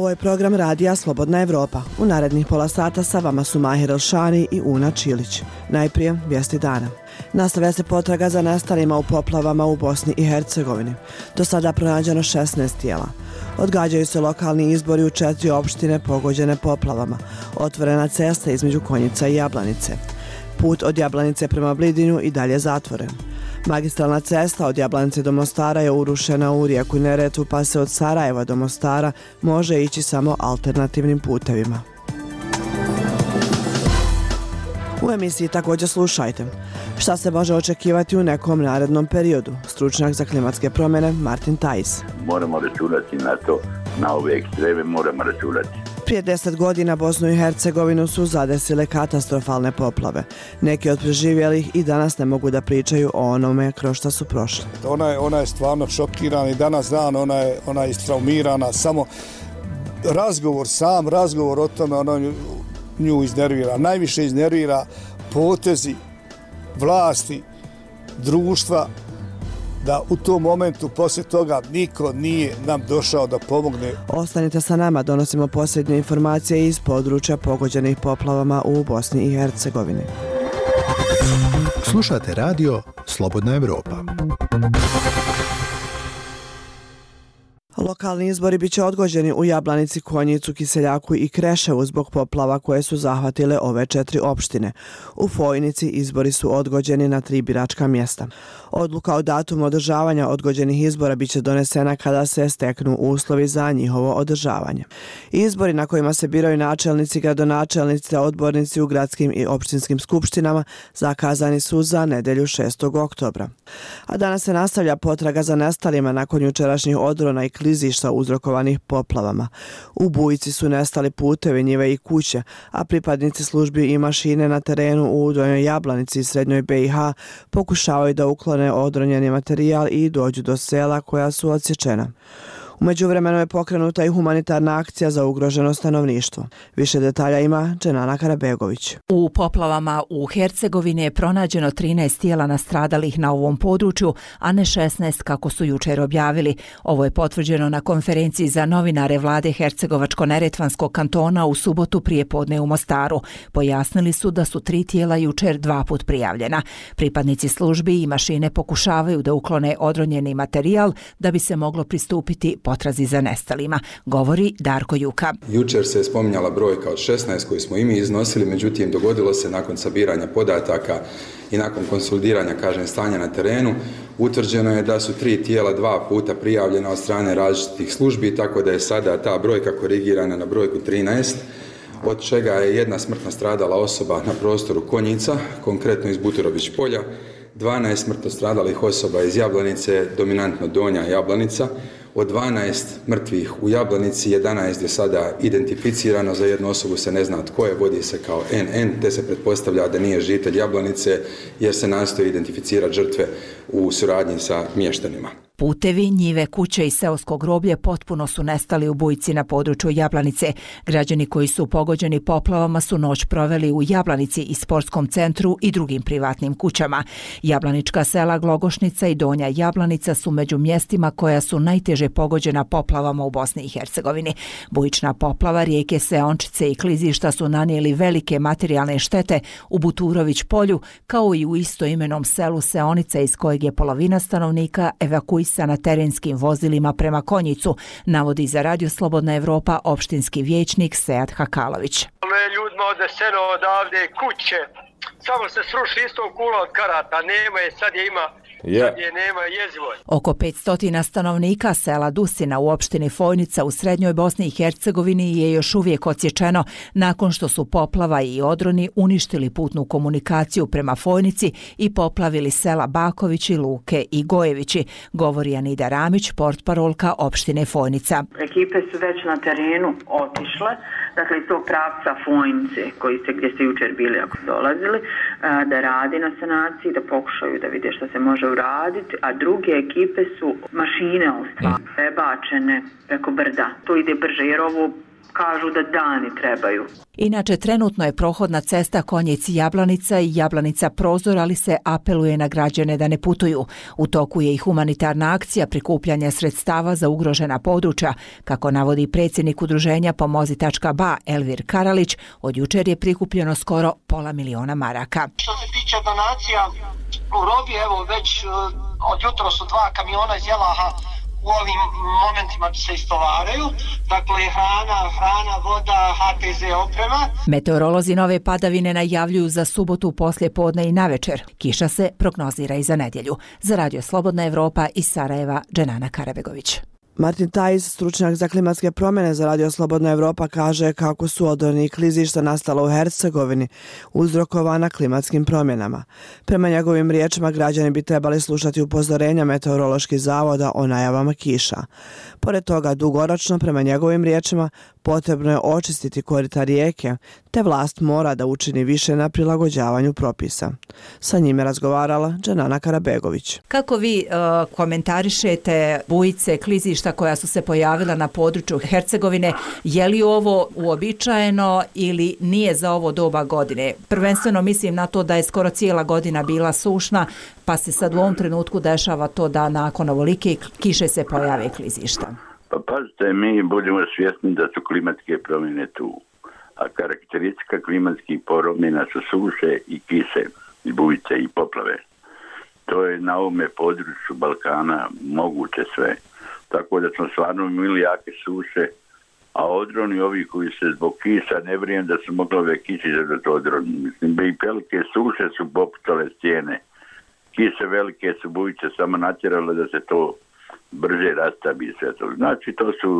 Ovo je program radija Slobodna Evropa. U narednih pola sata sa vama su Mahir Elšani i Una Čilić. Najprije vijesti dana. Nastavlja se potraga za nestalima u poplavama u Bosni i Hercegovini. Do sada pronađeno 16 tijela. Odgađaju se lokalni izbori u 4 opštine pogođene poplavama. Otvorena cesta između Konjica i Jablanice. Put od Jablanice prema Blidinju i dalje zatvoren. Magistralna cesta od Jablanice do Mostara je urušena u rijeku Neretvu, pa se od Sarajeva do Mostara može ići samo alternativnim putevima. U emisiji također slušajte. Šta se može očekivati u nekom narednom periodu? Stručnjak za klimatske promjene Martin Tajs. Moramo računati na to, na ove ekstreme moramo računati. Prije 10 godina Bosnu i Hercegovinu su zadesile katastrofalne poplave. Neki od preživjelih i danas ne mogu da pričaju o onome kroz što su prošli. Ona je stvarno šokirana i danas dan ona je istraumirana. Samo razgovor o tome ona nju iznervira. Najviše iznervira potezi vlasti, društva, da u tom momentu poslije toga niko nije nam došao da pomogne. Ostanite sa nama, donosimo posljednje informacije iz područja pogođenih poplavama u Bosni i Hercegovini. Slušate radio Slobodna Evropa. Lokalni izbori biće odgođeni u Jablanici, Konjicu, Kiseljaku i Kreševu zbog poplava koje su zahvatile ove 4 opštine. U Fojnici izbori su odgođeni na 3 biračka mjesta. Odluka o datumu održavanja odgođenih izbora biće donesena kada se steknu uslovi za njihovo održavanje. Izbori na kojima se biraju načelnici, gradonačelnici, odbornici u gradskim i opštinskim skupštinama zakazani su za nedjelju 6. oktobra. A danas se nastavlja potraga za nestalima nakon jučerašnjih odrona i klizišta uzrokovanih poplavama. U Bujici su nestali putevi, njive i kuće, a pripadnici službi i mašine na terenu u Donjoj Jablanici i Srednjoj BiH pokušavaju da uklone odronjeni materijal i dođu do sela koja su odsječena. U međuvremenu je pokrenuta i humanitarna akcija za ugroženo stanovništvo. Više detalja ima Dženana Karabegović. U poplavama u Hercegovini je pronađeno 13 tijela nastradalih na ovom području, a ne 16 kako su jučer objavili. Ovo je potvrđeno na konferenciji za novinare vlade Hercegovačko-neretvanskog kantona u subotu prije podne u Mostaru. Pojasnili su da su 3 tijela jučer 2 put prijavljena. Pripadnici službi i mašine pokušavaju da uklone odronjeni materijal da bi se moglo pristupiti potrazi za nestalima, govori Darko Juka. Jučer se je spominjala brojka od 16 koju smo i mi iznosili, međutim dogodilo se nakon sabiranja podataka i nakon konsolidiranja, stanja na terenu, utvrđeno je da su 3 tijela 2 puta prijavljena od strane različitih službi, tako da je sada ta brojka korigirana na brojku 13, od čega je 1 smrtno stradala osoba na prostoru Konjica, konkretno iz Buturović polja, 12 smrtno stradalih osoba iz Jablanice, dominantno Donja Jablanica. Od 12 mrtvih u Jablanici, 11 je sada identificirano, za jednu osobu se ne zna tko je, vodi se kao NN, te se pretpostavlja da nije žitelj Jablanice jer se nastoji identificirati žrtve u suradnji sa mještanima. Putevi, njive, kuće i seosko groblje potpuno su nestali u Bujici na području Jablanice. Građani koji su pogođeni poplavama su noć proveli u Jablanici i sportskom centru i drugim privatnim kućama. Jablanička sela Glogošnica i Donja Jablanica su među mjestima koja su najteže pogođena poplavama u Bosni i Hercegovini. Bujična poplava, rijeke Seončice i klizišta su nanijeli velike materijalne štete u Buturović polju, kao i u istoimenom selu Seonica iz kojeg je polovina stanovnika evakuisana na terenskim vozilima prema Konjicu, navodi za Radio Slobodna Evropa opštinski vijećnik Sead Hakalović. Ljudima odneseno odavde kuće, samo se sruši isto kula od karata, nema je, sad je ima. Nema jezivo. Oko 500 stanovnika sela Dusina u opštini Fojnica u Srednjoj Bosni i Hercegovini je još uvijek odsječeno nakon što su poplava i odroni uništili putnu komunikaciju prema Fojnici i poplavili sela Bakovići, Luke i Gojevići, govori Anida Ramić, portparolka opštine Fojnica. Ekipe su već na terenu otišle, dakle iz tog pravca Fojnice gdje ste jučer bili ako dolazili, da radi na sanaciji, da pokušaju da vide što se može uraditi, a druge ekipe su mašine prebačene preko brda. To ide brže jer ovo kažu da dani trebaju. Inače, trenutno je prohodna cesta Konjic-Jablanica i Jablanica-Prozor, ali se apeluje na građane da ne putuju. U toku je i humanitarna akcija prikupljanja sredstava za ugrožena područja. Kako navodi predsjednik udruženja Pomozi.ba Elvir Karalić, od jučer je prikupljeno skoro $500.000 maraka. Što se tiče donacija u robi, evo već od jutra su 2 kamiona iz Jelaha u ovim momentima se istovaraju, dakle hrana, voda, HTZ oprema. Meteorolozi nove padavine najavljuju za subotu poslije podne i navečer. Kiša se prognozira i za nedjelju. Za Radio Slobodna Evropa iz Sarajeva, Dženana Karabegović. Martin Tajs, stručnjak za klimatske promjene za Radio Slobodna Evropa, kaže kako su odorni i klizišta nastala u Hercegovini uzrokovana klimatskim promjenama. Prema njegovim riječima, građani bi trebali slušati upozorenja meteoroloških zavoda o najavama kiša. Pored toga, dugoročno, prema njegovim riječima, potrebno je očistiti korita rijeke, te vlast mora da učini više na prilagođavanju propisa. Sa njime razgovarala Dženana Karabegović. Kako vi komentarišete bujice, klizišta koja su se pojavila na području Hercegovine? Je li ovo uobičajeno ili nije za ovo doba godine? Prvenstveno mislim na to da je skoro cijela godina bila sušna, pa se sad u ovom trenutku dešava to da nakon ovolike kiše se pojave klizišta. Pa pazite, mi budemo svjesni da su klimatske promjene tu, a karakteristika klimatskih promjena su suše i kiše, i bujice i poplave. To je na ovome području Balkana moguće sve. Tako da smo stvarno imali jake suše, a odroni ovi koji se zbog kiša ne vrijem da su mogli ove kiši za odroni. Mislim, i velike suše su popucale stijene. Kiše velike su bujice samo natjerale da se to brže rastabi sve to. Znači, to su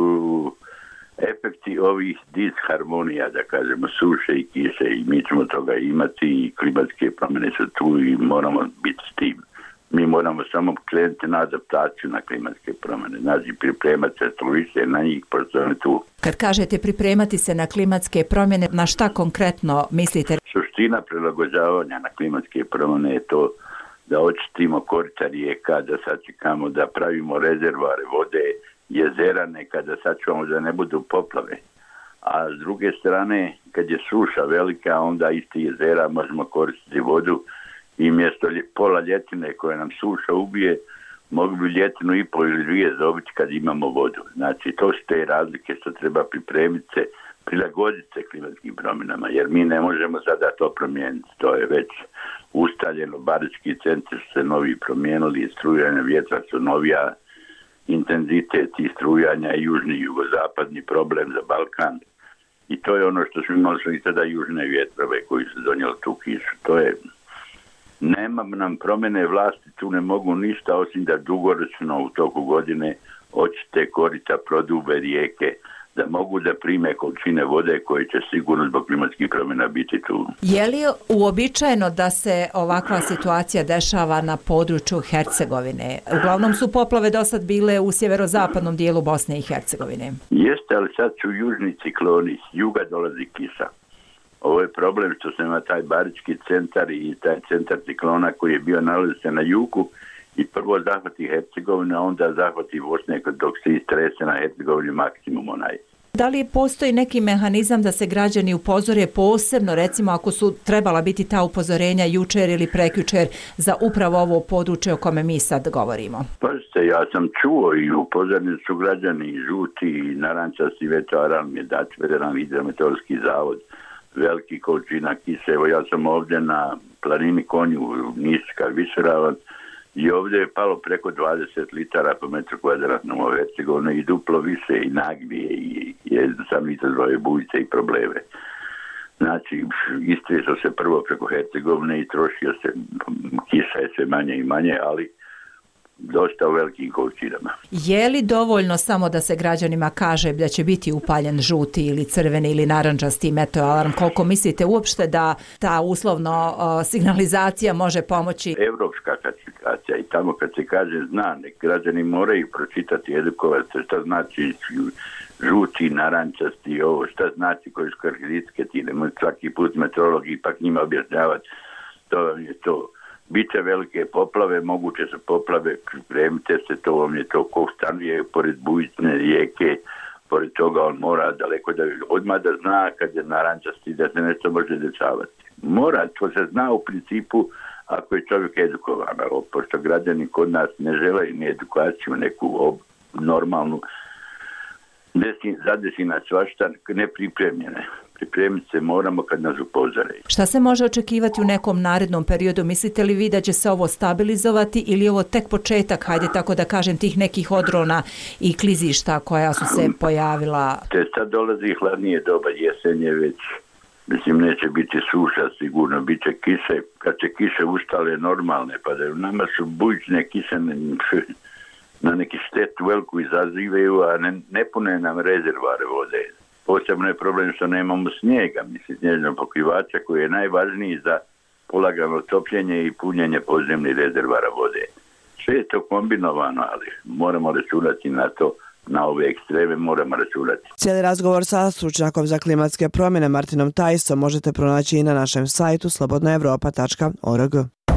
efekti ovih disharmonija, da kažemo, suše i kiše, i mi ćemo toga imati i klimatske promjene su tu i moramo biti s tim. Mi moramo samo krenuti na adaptaciju na klimatske promjene, znači pripremati se to više na njih, pošto je tu. Kad kažete pripremati se na klimatske promjene, na šta konkretno mislite? Suština prilagođavanja na klimatske promjene je to da očistimo korita rijeka, da sačekamo da pravimo rezervoare vode, jezera nekada sačuvamo da ne budu poplave. A s druge strane, kad je suša velika, onda isti jezera možemo koristiti vodu i mjesto pola ljetine koje nam suša ubije, mogli bi ljetinu i pol ili 2 dobiti kad imamo vodu. Znači, to su te razlike što treba pripremiti se, prilagoditi se klimatskim promjenama, jer mi ne možemo sada to promijeniti. To je već ustaljeno, barički centri su se novi promijenili, strujanja vjetra su novija, intenzitet i strujanja i južni i jugozapadni problem za Balkan. I to je ono što smo imali i tada južne vjetrove koji su donijeli tu kišu. To je, nema nam promjene vlasti, tu ne mogu ništa osim da dugoročno u toku godine očiste korita, prodube rijeke, da mogu da prime količine vode koje će sigurno zbog klimatskih promjena biti tu. Je li uobičajeno da se ovakva situacija dešava na području Hercegovine? Uglavnom su poplave dosad bile u sjeverozapadnom dijelu Bosne i Hercegovine. Jeste, ali sad su južni cikloni, s juga dolazi kiša. Ovo je problem što se ima taj barički centar i taj centar ciklona koji je bio nalazi se na jugu i prvo zahvati Hercegovine, a onda zahvati Bosne dok se istrese na Hercegovini maksimum onaj. Da li postoji neki mehanizam da se građani upozore posebno, recimo ako su trebala biti ta upozorenja jučer ili prekjučer za upravo ovo područje o kome mi sad govorimo? Pazite, ja sam čuo i upozoreni su građani i žuti i narančasti veteran je dati Federalni hidrometeorološki zavod veliki količina kiše. Evo ja sam ovdje na planini Konju Niška Višeravan i ovdje je palo preko 20 litara po metru kvadratnom u Hercegovini i duplo više i nagbije i sam izazvao bujice i probleme. Znači, istresao se prvo preko Hercegovine i trošio se, kiša je sve manje i manje, ali dosta u velikim količinama. Je li dovoljno samo da se građanima kaže da će biti upaljen žuti ili crveni ili narandžasti meteoalarm? Koliko mislite uopšte da ta uslovno signalizacija može pomoći? Evropska klasifikacija i tamo kad se kaže zna, građani moraju pročitati, edukovati se šta znači žuti, narančasti, ovo, šta znači koje su karakteristike, ti ne može svaki put meteorolog ipak njima objašnjavati. To je to. Biće velike poplave, moguće su poplave, pripremite se, to vam je to ko stanuje pored bujične rijeke, pored toga on mora daleko da odmah da zna kad je narančasti da se nešto može dešavati. Mora, to se zna u principu ako je čovjek edukovan, pošto građani kod nas ne žele ni edukaciju neku normalnu, zadesi nas svašta nepripremljene. Pripremiti se moramo kad nas upozore. Šta se može očekivati u nekom narednom periodu? Mislite li vi da će se ovo stabilizovati ili ovo tek početak, hajde tako da kažem, tih nekih odrona i klizišta koja su se pojavila? Te sad dolazi hladnije doba, jesenje već. Mislim, neće biti suša, sigurno bit će kiše. Kad će kiše ustale normalne, pa da nama su bujične kiše na neki štetu veliku izazivaju, a ne pune nam rezervoare vode. Posebno je problem što nemamo snijega, mislim, snježnog pokrivača koji je najvažniji za polagano topljenje i punjenje podzemnih rezervara vode. Sve je to kombinovano, ali moramo računati na to, na ove ekstreme moramo računati. Cijeli razgovor sa stručnjakom za klimatske promjene Martinom Tajsom možete pronaći i na našem sajtu slobodnaevropa.org.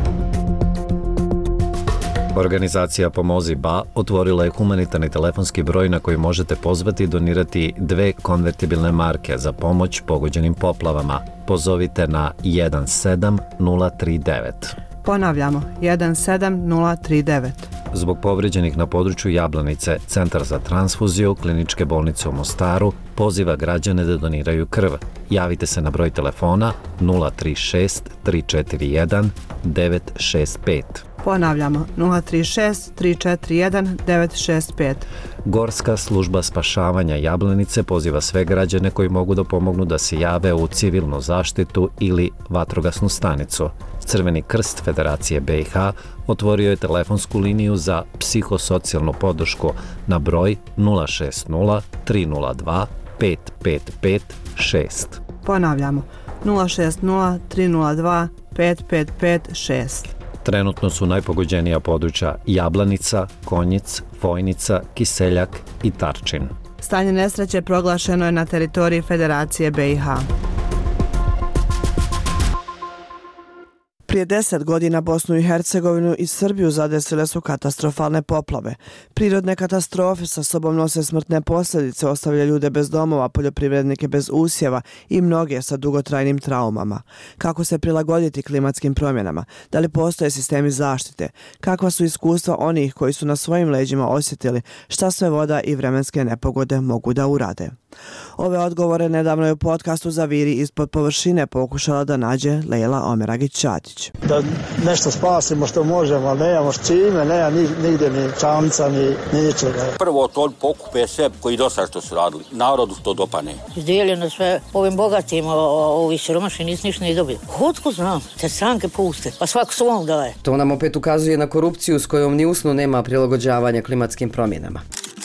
Organizacija Pomozi BA otvorila je humanitarni telefonski broj na koji možete pozvati i donirati 2 konvertibilne marke za pomoć pogođenim poplavama. Pozovite na 17039. Ponavljamo, 17039. Zbog povrijeđenih na području Jablanice, Centar za transfuziju Kliničke bolnice u Mostaru poziva građane da doniraju krv. Javite se na broj telefona 036 341 965. Ponavljamo, 036 341 965. Gorska služba spašavanja Jablanice poziva sve građane koji mogu da pomognu da se jave u civilnu zaštitu ili vatrogasnu stanicu. Crveni krst Federacije BiH otvorio je telefonsku liniju za psihosocijalnu podršku na broj 060 302 5556. Ponavljamo, 060 302 5556. Trenutno su najpogođenija područja Jablanica, Konjic, Fojnica, Kiseljak i Tarčin. Stanje nesreće proglašeno je na teritoriji Federacije BiH. Prije 10 godina Bosnu i Hercegovinu i Srbiju zadesile su katastrofalne poplave. Prirodne katastrofe sa sobom nose smrtne posljedice, ostavlja ljude bez domova, poljoprivrednike bez usjeva i mnoge sa dugotrajnim traumama. Kako se prilagoditi klimatskim promjenama? Da li postoje sistemi zaštite? Kakva su iskustva onih koji su na svojim leđima osjetili šta sve voda i vremenske nepogode mogu da urade? Ove odgovore nedavno je u podcastu Zaviri ispod površine pokušala da nađe Lejla Omeragić-Ćatić. Da nešto spasimo što možemo, ali nemamo s čime, nema nigdje ni čamca, ni ničega. Prvo to pokupe sve koji do sad što su radili, narodu to dopane. Izdijeljeno sve ovim bogatim, ovi siromašni nisu ništa ne dobili. Otko znam, te stranke puste, pa svako svom daje. To nam opet ukazuje na korupciju s kojom ni usnu nema prilagođavanja klimatskim promjenama.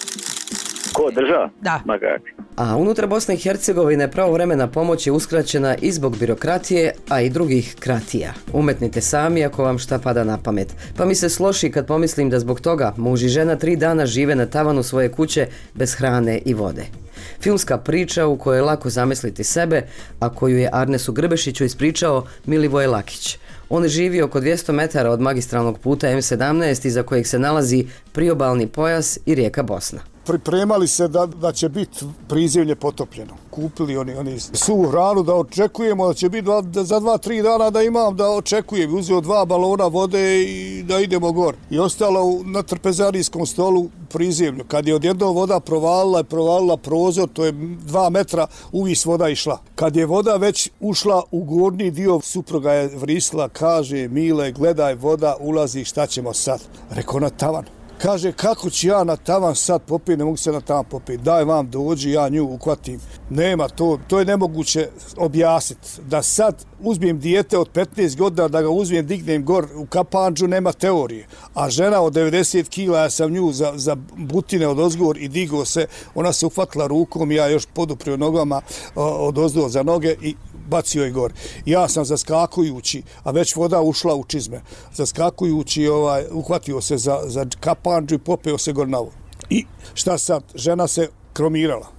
Ko država? Da. A unutar Bosne i Hercegovine pravovremena pomoć je uskraćena i zbog birokratije, a i drugih kratija. Umetnite sami ako vam šta pada na pamet. Pa mi se sloši kad pomislim da zbog toga muž i žena 3 dana žive na tavanu svoje kuće bez hrane i vode. Filmska priča u kojoj je lako zamisliti sebe, a koju je Arnesu Grbešiću ispričao Milivoje Lakić. On živi oko 200 metara od magistralnog puta M17 iza kojeg se nalazi priobalni pojas i rijeka Bosna. Pripremali se da će biti prizemlje potopljeno. Kupili oni suvu hranu da očekujemo da će biti za 2-3 dana da imam da očekujem. Uzeo 2 balona vode i da idemo gor. I ostalo na trpezarijskom stolu prizemlju. Kad je odjednom voda provalila prozor, to je 2 metra, uvis voda išla. Kad je voda već ušla u gornji dio, supruga je vrisla, kaže: Mile, gledaj, voda ulazi, šta ćemo sad? Rekao: na tavan. Kaže: kako ću ja na tavan sad popiti, ne mogu se na tavan popiti. Daj vam dođi, ja nju uhvatim. Nema, to je nemoguće objasniti. Da sad uzmem dijete od 15 godina, da ga uzmem, dignem gor u kapandžu, nema teorije. A žena od 90 kila, ja sam nju za butine od ozgor i digo se, ona se uhvatila rukom, ja još poduprio nogama od ozdo za noge i bacio je gor. Ja sam zaskakujući, a već voda ušla u čizme, zaskakujući uhvatio se za kapandžu i popeo se gor na vodu. I šta sad? Žena se kromirala.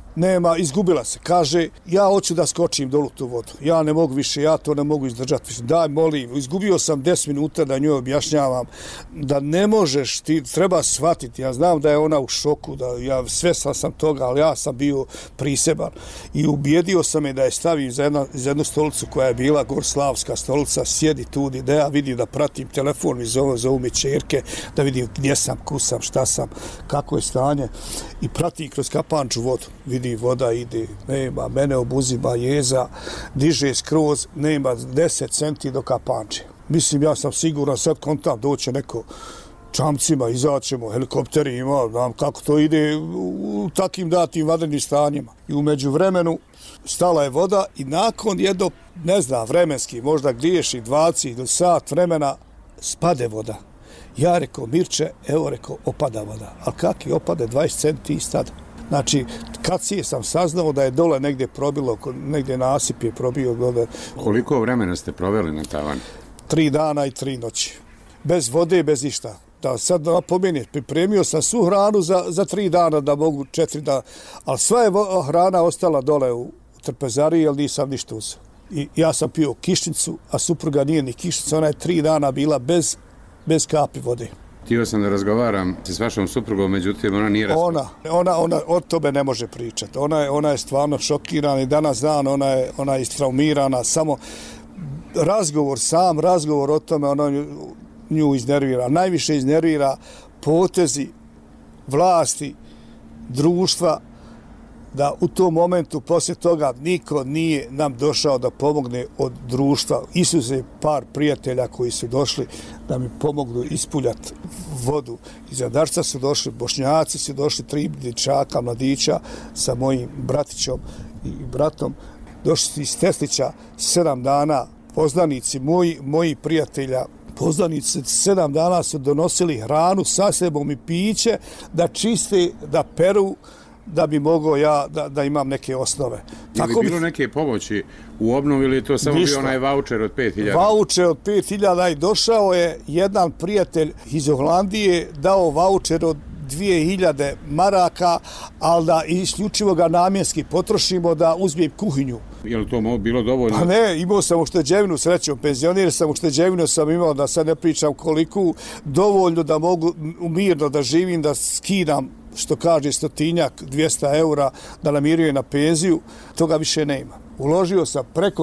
nema, izgubila se. Kaže, ja hoću da skočim dolu tu vodu. Ja ne mogu više, ja to ne mogu izdržati više. Daj, molim, izgubio sam 10 minuta da njoj objašnjavam da ne možeš, ti treba shvatiti. Ja znam da je ona u šoku, da ja svestan sam toga, ali ja sam bio priseban. I ubijedio sam je da je stavim za jednu stolicu koja je bila Gorslavska stolica, sjedi tu, da ja vidim, da pratim telefon, mi zovu me čerke, da vidim gdje sam, kusam, šta sam, kako je stanje. I pratim kroz kapanču vodu. Vidi, voda ide, nema, mene obuzima jeza, diže skroz, nema 10 centi do kapanče. Mislim, ja sam siguran, sad kontam, doće neko čamcima, izaćemo, helikopteri ima, znam kako to ide u takim datim vanrednim stanjima. I u međuvremenu stala je voda i nakon jedno, ne znam, vremenski, možda griješi 20 ili sat vremena, spade voda. Ja rekao, Mirče, evo rekao, opada voda. A kak je opade 20 centi i stada? Znači, kad sam saznao da je dole negdje probilo, negdje nasip je probio dole. Koliko vremena ste proveli na tavanu? 3 dana i 3 noći. Bez vode, bez ništa. Da, sad napomenem, pripremio sam svu hranu za 3 dana, da mogu 4 dana. Ali sva je hrana ostala dole u trpezariji, jer nisam ništa uzeo. I ja sam pio kišnicu, a supruga nije ni kišnica. Ona je 3 dana bila bez kapi vode. Htio sam da razgovaram s vašom suprugom, međutim ona nije Ona od tobe ne može pričati. Ona je stvarno šokirana i danas dan ona je istraumirana. Samo razgovor o tome ona nju iznervira. Najviše iznervira potezi vlasti, društva, da u tom momentu poslije toga niko nije nam došao da pomogne od društva. Isuse par prijatelja koji su došli da mi pomognu ispuljati vodu. Iz Adarca su došli, Bošnjaci su došli, 3 dječaka, mladića sa mojim bratićom i bratom. Došli su iz Teslića 7 dana, poznanici moji prijatelja, poznanici 7 dana su donosili hranu sa sebom i piće, da čiste, da peru, da bi mogao ja da imam neke osnove. Je li bilo neke pomoći u obnovi ili je to samo bio onaj vaučer od 5.000? Vaučer od 5.000 i došao je jedan prijatelj iz Holandije, dao vaučer od 2.000 maraka, ali da isključivo ga namjenski potrošimo da uzmijem kuhinju. Je li to bilo dovoljno? Pa ne, imao sam ušteđevinu, srećom, penzionir sam, ušteđevinu sam imao, da sad ne pričam koliko, dovoljno da mogu mirno da živim, da skidam, što kaže 100-200 eura, da namirujem na penziju, toga više nema. Uložio sam preko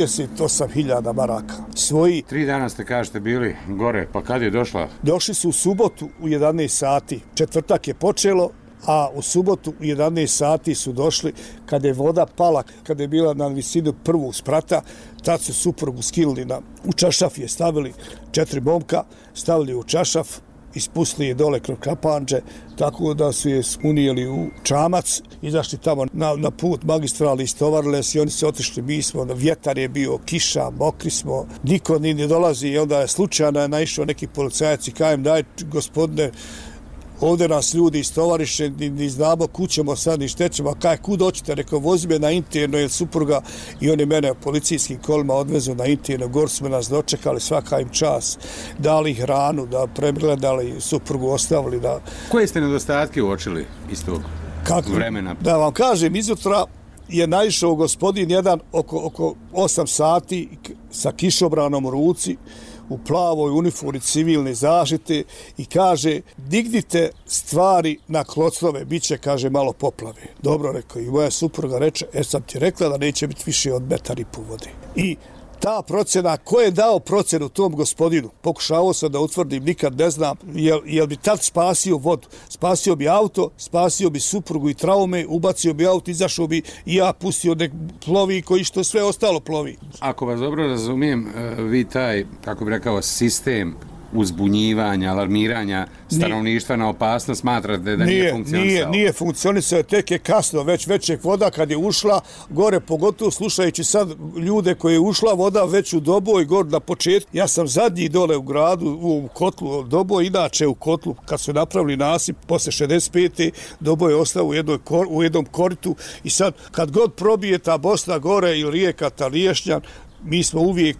38.000 maraka. 3 dana ste, kažete, bili gore, pa kad je došla? Došli su u subotu u 11 sati. Četvrtak je počelo, a u subotu u 11 sati su došli kada je voda pala, kada je bila na visinu prvog sprata, tad su suprugu skinuli u čašaf je stavili 4 momka, stavili u čašaf, ispustili je dole kroz kapanđe, tako da su je unijeli u čamac, izašli tamo na put magistrali, istovarile se i oni su otišli, mi smo, vjetar je bio, kiša, mokri smo, niko ni ne dolazi i onda je slučajno naišao neki policajac i kajem, daj gospodine, ovdje nas ljudi istovariše, ni znamo kućemo sad, ni štećemo, a kaj, kud hoćete, rekao, vozi me na interno, jer supruga, i oni mene policijskim kolima odvezu na interno, gor su me nas dočekali, svaka im čas, dali hranu, da pregledali, suprugu ostavili, da... Koje ste nedostatke uočili iz tog vremena? Da vam kažem, izutra je naišao gospodin jedan oko 8 sati sa kišobranom u ruci, u plavoj uniformi civilne zaštite i kaže, dignite stvari na klocnove, bit će, kaže, malo poplave. Dobro, rekao, i moja supruga reče, sam ti rekla da neće biti više od 1,5 metra vode. I ta procena, ko je dao procenu tom gospodinu, pokušavao sam da utvrdim, nikad ne znam, jel bi tad spasio vodu, spasio bi auto, spasio bi suprugu i traume, ubacio bi auto, izašao bi i ja pustio nek plovi koji što sve ostalo plovi. Ako vas dobro razumijem, vi taj, kako bi rekao, sistem uzbunjivanja, alarmiranja stanovništva na opasnost smatrate da nije funkcionisao? Nije funkcionisao, tek je kasno, već je voda kad je ušla gore, pogotovo slušajući sad ljude koje je ušla voda već u Doboj, gore na početku. Ja sam zadnji dole u gradu, u kotlu Doboj, inače u kotlu kad su napravili nasip posle 65. Doboj je ostao u jednom koritu i sad kad god probije ta Bosna gore ili rijeka ta Liješnjan, mi smo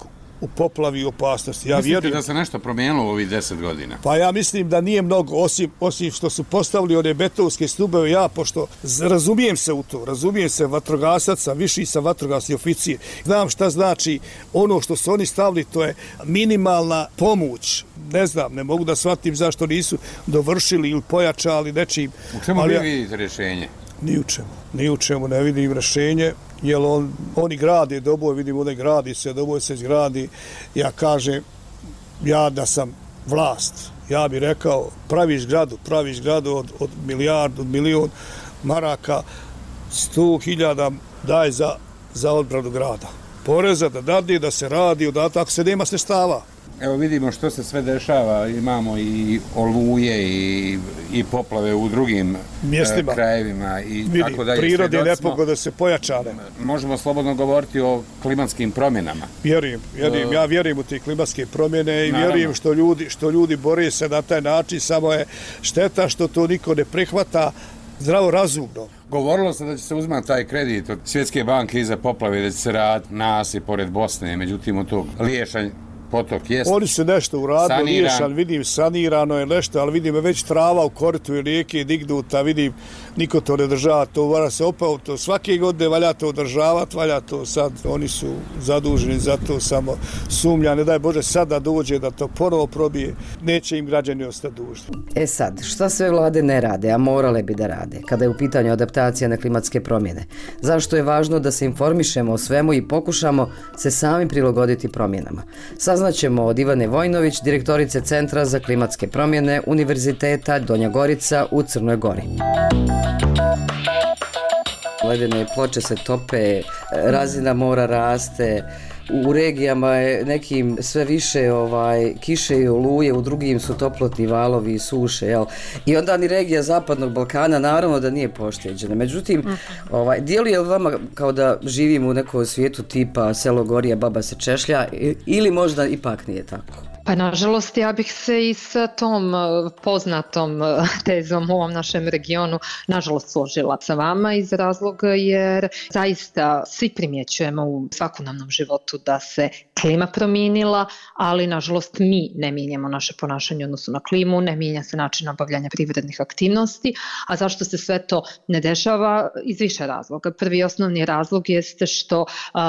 u poplavi i opasnosti. Mislite da se nešto promijenilo u ovih 10 godina? Pa ja mislim da nije mnogo, osim što su postavili one betonske stubeve, pošto razumijem se u to, razumijem se vatrogasaca, viši sam vatrogasni oficir. Znam šta znači ono što su oni stavili, to je minimalna pomoć. Ne znam, ne mogu da shvatim zašto nisu dovršili ili pojačali nečim. U čemu vi vidite rješenje? Ni u čemu ne vidim rješenje, jer oni grade Doboj, vidim one gradi se, Doboj se izgradi. Ja kažem, ja da sam vlast, ja bih rekao, praviš zgradu od milion maraka, 100.000 daj za odbranu grada. Poreza da dadne, da se radi, ako se nema sredstava. Evo vidimo što se sve dešava, imamo i oluje i poplave u drugim mjestima, krajevima i tako dalje. Prirodne nepogode se pojačane. Možemo slobodno govoriti o klimatskim promjenama. Ja vjerujem u te klimatske promjene i vjerujem što ljudi bore se na taj način, samo je šteta što to niko ne prihvata zdravo razumno. Govorilo se da će se uzmati taj kredit od Svjetske banke iza poplave, da će se raditi nasip pored Bosne, međutim od tog Liješanj potok jest. Oni su nešto uradili, Liješan, vidim, sanirano je nešto, ali vidim već trava u koritu i rijeke dignuta, vidim, niko to ne država, to mora se opao, to svake godine valja to održavati, valja to sad, oni su zaduženi za to, samo sumnja, ne daj Bože sad da dođe da to ponovo probije, neće im građani ostati dužni. Sad, šta sve vlade ne rade, a morale bi da rade, kada je u pitanju adaptacija na klimatske promjene? Zašto je važno da se informišemo o svemu i pokušamo se sami prilagoditi promjenama? Saznaćemo od Ivane Vojnović, direktorice Centra za klimatske promjene Univerziteta Donja Gorica u Crnoj Gori. Ledene ploče se tope, razina mora raste, u regijama je nekim sve više kiše i oluje, u drugim su toplotni valovi i suše, jel? I onda ni regija Zapadnog Balkana naravno da nije pošteđena. Međutim, djeluje li vama kao da živimo u nekom svijetu tipa selo gori, a baba se češlja, ili možda ipak nije tako? Pa nažalost ja bih se i sa tom poznatom tezom u ovom našem regionu nažalost složila sa vama iz razloga jer zaista svi primjećujemo u svakodnevnom životu da se klima promijenila, ali nažalost mi ne mijenjamo naše ponašanje u odnosu na klimu, ne mijenja se način obavljanja privrednih aktivnosti, a zašto se sve to ne dešava? Iz više razloga. Prvi i osnovni razlog jeste što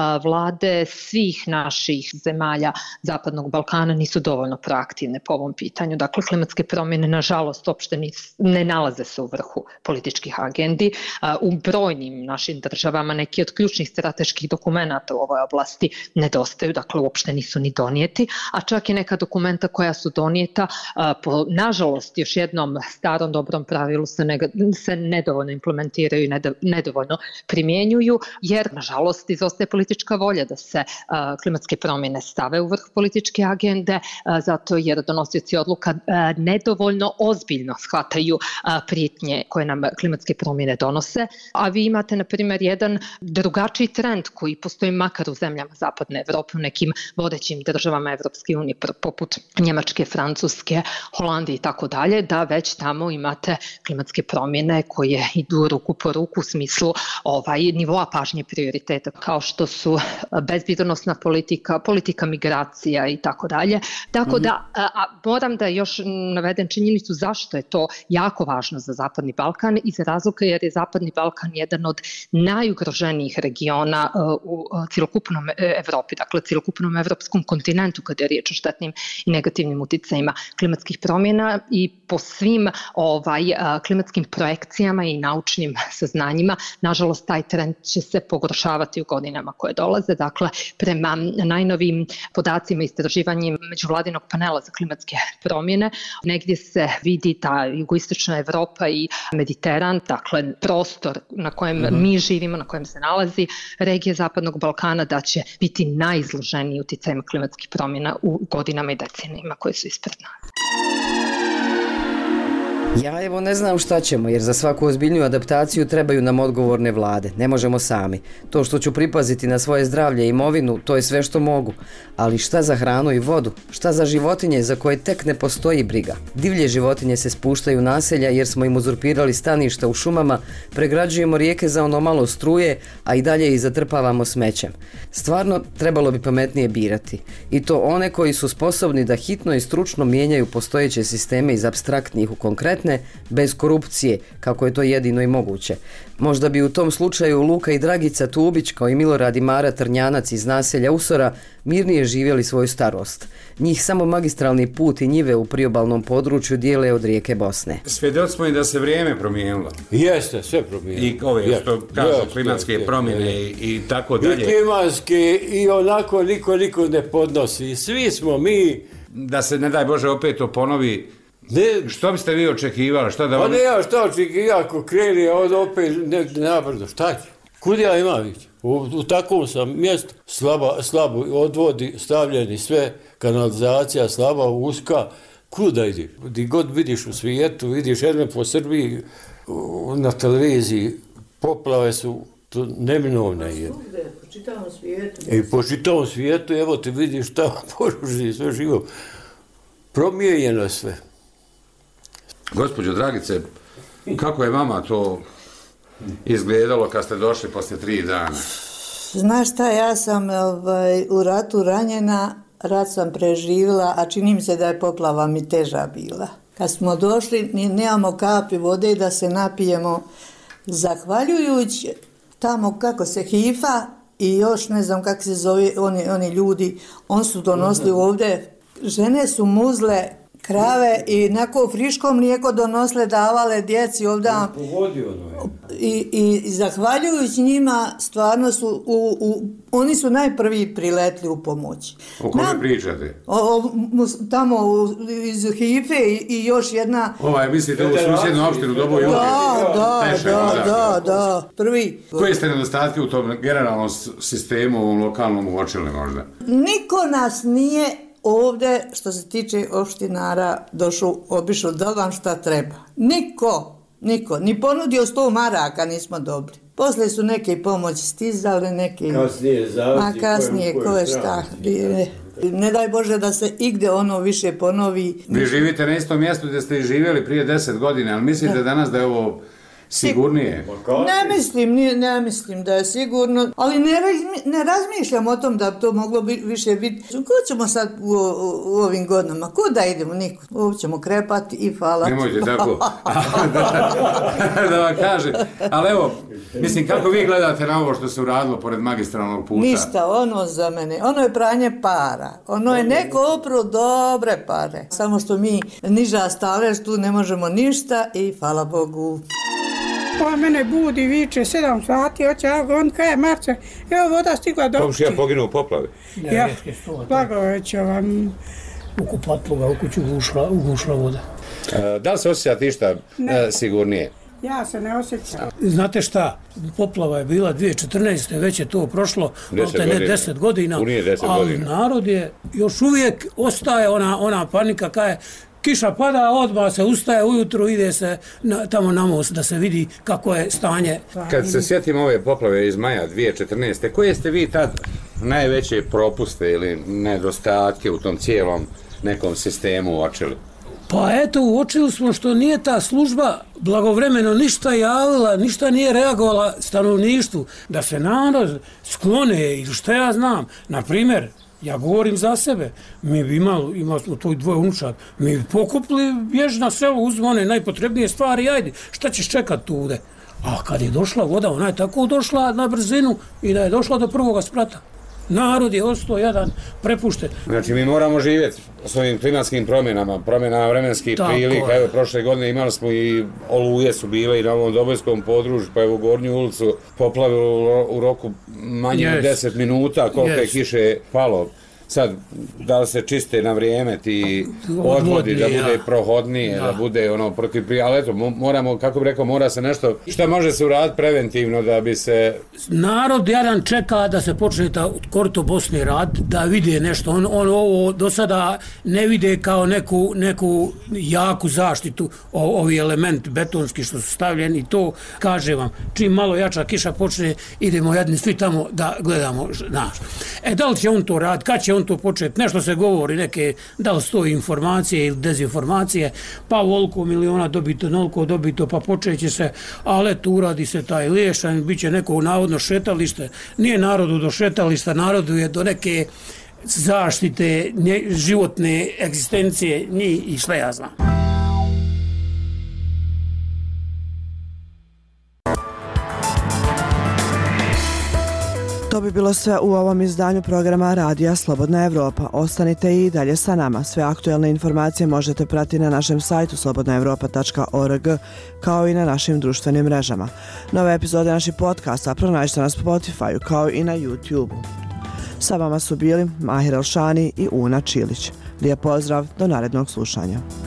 vlade svih naših zemalja Zapadnog Balkana nisu dovoljno proaktivne po ovom pitanju. Dakle, klimatske promjene, nažalost, uopšte ne nalaze se u vrhu političkih agendi. U brojnim našim državama neki od ključnih strateških dokumenta u ovoj oblasti nedostaju, dakle, uopšte nisu ni donijeti, a čak i neka dokumenta koja su donijeta, nažalost, još jednom starom dobrom pravilu se nedovoljno implementiraju i nedovoljno primjenjuju, jer, nažalost, izostaje politička volja da se klimatske promjene stave u vrh političke agende, zato jer donosioci odluka nedovoljno ozbiljno shvataju prijetnje koje nam klimatske promjene donose, a vi imate, na primjer, jedan drugačiji trend koji postoji makar u zemljama Zapadne Evrope, u nekim vodećim državama Evropske unije, poput Njemačke, Francuske, Holandije i tako dalje, da već tamo imate klimatske promjene koje idu ruku po ruku u smislu nivoa pažnje prioriteta, kao što su bezbjednosna politika migracija i tako dalje. Tako da, moram da još navedem činjenicu zašto je to jako važno za Zapadni Balkan, iz razloga jer je Zapadni Balkan jedan od najugroženijih regiona u cjelokupnom Evropi, dakle cjelokupnom evropskom kontinentu kada je riječ o štetnim i negativnim uticajima klimatskih promjena i po svim klimatskim projekcijama i naučnim saznanjima, nažalost taj trend će se pogoršavati u godinama koje dolaze. Dakle, prema najnovijim podacima i istraživanjima međuvladinog panela za klimatske promjene, negdje se vidi ta jugoistočna Evropa i Mediteran, dakle prostor na kojem mi živimo, na kojem se nalazi regija Zapadnog Balkana, da će biti najizloženiji uticajima klimatskih promjena u godinama i decenijima koje su ispred nas. Ja evo ne znam šta ćemo, jer za svaku ozbiljniju adaptaciju trebaju nam odgovorne vlade. Ne možemo sami. To što ću pripaziti na svoje zdravlje i imovinu, to je sve što mogu. Ali šta za hranu i vodu? Šta za životinje za koje tek ne postoji briga? Divlje životinje se spuštaju u naselja jer smo im uzurpirali staništa u šumama, pregrađujemo rijeke za ono malo struje, a i dalje ih zatrpavamo smećem. Stvarno trebalo bi pametnije birati. I to one koji su sposobni da hitno i stručno mijenjaju postojeće sisteme iz apstraktnih u konkretne, bez korupcije, kako je to jedino i moguće. Možda bi u tom slučaju Luka i Dragica Tubić, kao i Milorad i Mara Trnjanac iz naselja Usora, mirnije živjeli svoju starost. Njih samo magistralni put i njive u priobalnom području dijele od rijeke Bosne. Svjedoci smo i da se vrijeme promijenilo. Jeste, sve promijenilo. I ove što kažu klimatske promjene i tako dalje. I klimatske i onako niko ne podnosi. Svi smo mi... Da se, ne daj Bože, opet to ponovi. Ne, što biste vi očekivali? Pa ne, ja šta očekivali ako kreni opet negdje nabrdo, šta će? Kud ja imam ići? U takvom sam mjestu, slabo odvodi, stavljeni sve, kanalizacija slaba, uska, kuda idi? Gdje god vidiš u svijetu, vidiš jedne po Srbiji, na televiziji, poplave su neminovne. Po čitavom svijetu. I po čitavom svijetu, evo ti vidiš tamo poruži, sve živo. Promijenjeno sve. Gospođo Dragice, kako je vama to izgledalo kad ste došli poslije 3 dana? Znaš šta, ja sam u ratu ranjena, rat sam preživjela, a čini mi se da je poplava mi teža bila. Kad smo došli, nemamo kapi vode da se napijemo, zahvaljujući tamo kako se hifa i još ne znam kako se zove oni ljudi, on su donosili ovdje, žene su muzle krave i nako friško mlijeko donosle, davale djeci ovdje. I zahvaljujući njima stvarno su, oni su najprvi priletli u pomoć. O kome pričate? Tamo iz Hife i još jedna... Mislite u susjednu opštinu Doboj Juge? Da, prvi. Koje ste nedostatke u tom generalnom sistemu, ovom lokalnom uočili možda? Niko nas nije ovdje, što se tiče opštinara, obišao da vam šta treba. Niko, ni ponudio 100 maraka nismo dobili. Poslije su neke pomoći stizale, neke... Kasnije, ko je šta. Ne daj Bože da se igde ono više ponovi. Vi živite na istom mjestu gdje ste živjeli prije 10 godina, ali mislite danas da je ovo sigurnije? Ne mislim da je sigurno, ali ne razmišljam o tom da to moglo više biti. Kud ćemo sad u ovim godinama? Kuda idemo? Niko. Ovo ćemo krepati i hvala. Nemojte tako. Da vam kažem. Ali evo, mislim, kako vi gledate na ovo što se uradilo pored magistralnog puta? Ništa, ono za mene. Ono je pranje para. Ono je neko opro dobre pare. Samo što mi niža stavljaš, tu ne možemo ništa i hvala Bogu. Pa mene budi, viče, 7 sati, hoće ja gon, kaj Marce, evo voda stigla do... Komšija poginuo u poplavi? Ja, blagoveća vam. U kupatluga, u kuću ugušla voda. Da li se osjećate išta sigurnije? Ja se ne osjećam. Znate šta, poplava je bila 2014. već je to prošlo, 10 godina, ali narod je, još uvijek ostaje ona panika kada je kiša pada, odmah se ustaje ujutru, ide se tamo na most da se vidi kako je stanje. Kad se sjetimo ove poplave iz maja 2014. Koje ste vi tad najveće propuste ili nedostatke u tom cijelom nekom sistemu uočili? Pa eto, uočili smo što nije ta služba blagovremeno ništa javila, ništa nije reagovala stanovništvu, da se narod sklone ili što ja znam. Naprimjer, ja govorim za sebe, mi bi imali smo to 2 unučaka, mi bi pokupili, bježi na selo, uzme one najpotrebnije stvari, ajde, šta ćeš čekat tude? A kad je došla voda, ona je tako došla na brzinu i da je došla do prvoga sprata. Narod je ostao jedan prepušten. Znači mi moramo živjeti s ovim klimatskim promjenama vremenskih prilika. Evo, prošle godine imali smo i oluje su bile i na ovom Dobojskom području, pa evo Gornju ulicu poplavilo u roku manje od 10 minuta koliko je kiše palo. sad, da li se čiste na vrijeme ti odvodi, da bude prohodnije, da bude ono protiv ali eto, moramo, kako bi rekao, mora se nešto, što može se uraditi preventivno da bi se... Narod jadan čeka da se počne ta korito Bosne rad, da vide nešto, on ovo do sada ne vide kao neku jaku zaštitu, ovi elementi betonski što su stavljeni i to, kaže vam, čim malo jača kiša počne, idemo jadni svi tamo da gledamo naš. Da li će on to raditi, kad će on to početi, nešto se govori, neke, da li stoji informacije ili dezinformacije, pa ovoliko miliona dobito, onoliko dobito, pa počeće se, ali eto, uradi se taj liješan, bit će neko navodno šetalište, nije narodu do šetališta, narodu je do neke zaštite životne egzistencije njih i šta ja znam. To bi bilo sve u ovom izdanju programa Radija Slobodna Evropa. Ostanite i dalje sa nama. Sve aktuelne informacije možete pratiti na našem sajtu slobodnaevropa.org kao i na našim društvenim mrežama. Nove epizode naših podcasta pronađite na Spotify kao i na YouTube. Sa vama su bili Mahir Elšani i Una Čilić. Lijep pozdrav, do narednog slušanja.